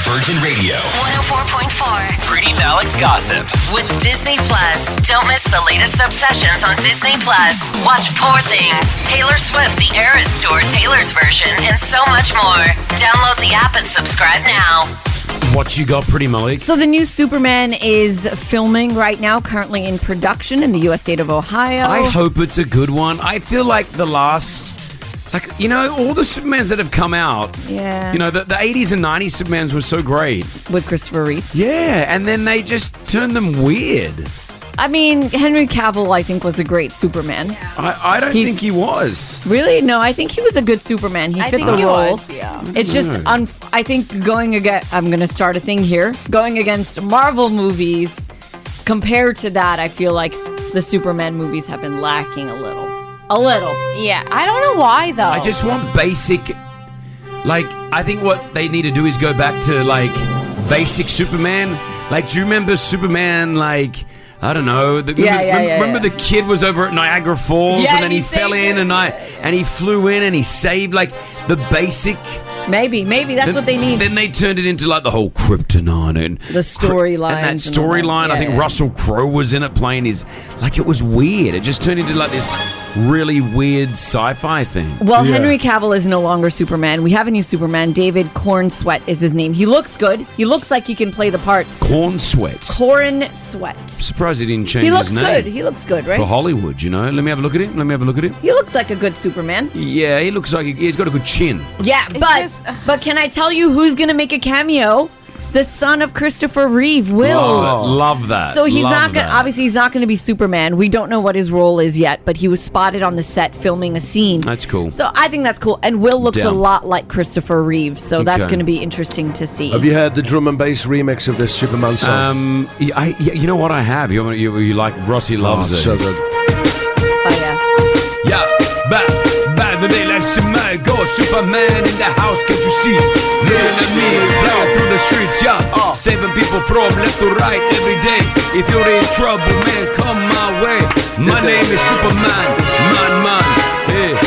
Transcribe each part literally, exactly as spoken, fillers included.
Virgin Radio. one oh four point four. Pretty Malik's Gossip. With Disney Plus. Don't miss the latest obsessions on Disney Plus. Watch Poor Things, Taylor Swift, the Eras Tour, Taylor's version, and so much more. Download the app and subscribe now. What you got, Pretty Malik? So the new Superman is filming right now, currently in production in the U S state of Ohio. I hope it's a good one. I feel like the last... Like, you know, all the Supermans that have come out, Yeah. you know, the, the eighties and nineties Supermans were so great. With Christopher Reeve. Yeah, and then they just turned them weird. I mean, Henry Cavill, I think, was a great Superman. I, I don't He- think he was. Really? No, I think he was a good Superman. He I fit think the he role. was, yeah. It's just, un- I think going against, I'm going to start a thing here, going against Marvel movies, compared to that, I feel like the Superman movies have been lacking a little. A little. Yeah, I don't know why though. I just want basic... Like, I think what they need to do is go back to, like, basic Superman. Like, do you remember Superman, like... I don't know. The, Yeah, remember, yeah, yeah, remember yeah. the kid was over at Niagara Falls, Yeah, and then he he, fell saved in, it. and I and he flew in, and he saved like the basic. Maybe, maybe that's then, what they need. Then they turned it into like the whole Kryptonite and The storylines and that and all that. storyline. I think Yeah. Russell Crowe was in it playing his. Like, it was weird. It just turned into like this really weird sci-fi thing. Well, Henry Cavill is no longer Superman. We have a new Superman. David Cornsweet is his name. He looks good. He looks like he can play the part. Corn sweats. Cornsweet. Surprised he didn't change He looks his name. good. He looks good, right? For Hollywood, you know. Let me have a look at him. Let me have a look at him. He looks like a good Superman. Yeah, he looks like he, he's got a good chin. Yeah, It's but just- but can I tell you who's going to make a cameo? The son of Christopher Reeve will. Love, it. Love that. So he's Love not going. that. Obviously, he's not going to be Superman. We don't know what his role is yet, but he was spotted on the set filming a scene. That's cool. So I think that's cool. And Will looks Down. a lot like Christopher Reeve, so that's Okay. going to be interesting to see. Have you heard the drum and bass remix of this Superman song? Um, yeah, I, yeah, you know what I have? You, you, you like Rossi loves Oh, it. so good. Oh, yeah. Yeah, back, back the day like Superman, go Superman in the house, can't you see? Living at me, flying through the streets, yeah. Saving people from left to right every day. If you're in trouble, man, come my way. My name is Superman, man, man. Hey,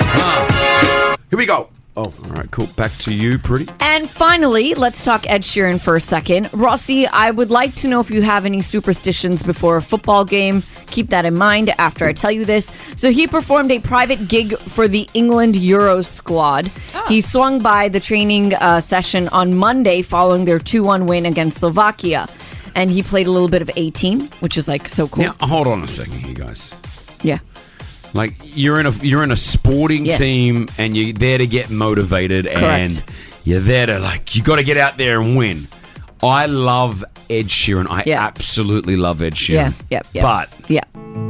huh. Here we go. Oh, All right, cool. Back to you, Pretty. And finally, let's talk Ed Sheeran for a second. Rossi, I would like to know if you have any superstitions before a football game. Keep that in mind after I tell you this. So he performed a private gig for the England Euro squad. He swung by the training uh, session on Monday following their two one win against Slovakia. And he played a little bit of A-Team, which is like so cool. Now, hold on a second here, guys. Yeah. Like, you're in a you're in a sporting Yeah. team, and you're there to get motivated, and you're there to, like, you got to get out there and win. I love Ed Sheeran. I Yeah. absolutely love Ed Sheeran. Yeah, yeah, yeah. But Yeah.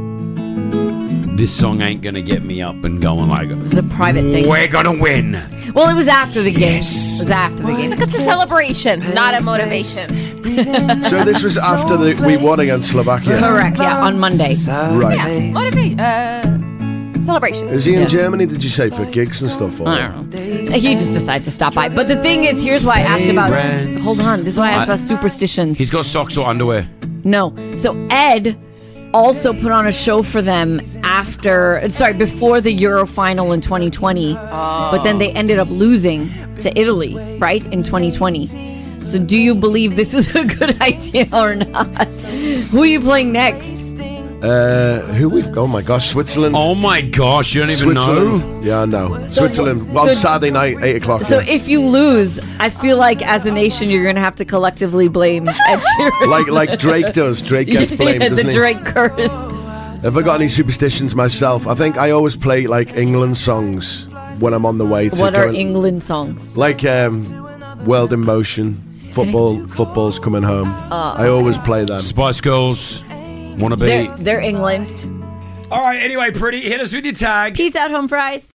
this song ain't gonna get me up and going like, It was a private thing. we're gonna win. Well, it was after the game. Yes. It was after the game. It's a celebration, not a motivation. so this was after the, we won against Slovakia. Correct, yeah, on Monday. Right. Yeah, motivation. Uh, celebration. Is he in Yeah. Germany, did you say, for gigs and stuff? Or? I don't know. He just decided to stop by. But the thing is, here's why I asked about... Friends. Hold on. This is why I asked I- about superstitions. He's got socks or underwear. No. So Ed also put on a show for them after... Sorry, before the Euro final in twenty twenty. But then they ended up losing to Italy, right, in twenty twenty. So do you believe this was a good idea or not? Who are you playing next? Uh, who we've got? Oh my gosh, Switzerland. Oh my gosh, you don't even Switzerland. know? Yeah, I know. So Switzerland. what- On so- Saturday night, eight o'clock. So yeah. if you lose, I feel like as a nation you're going to have to collectively blame Ed Sheeran. like like Drake does. Drake gets blamed, yeah, doesn't the he? Drake curse. Have I got any superstitions myself? I think I always play like England songs when I'm on the way to What go are and- England songs? Like um, World in Motion, football, football's coming home. I always play them. Spice Girls, wanna be. They're, they're England. All right, anyway, Pretty, hit us with your tag. Peace out, home fries.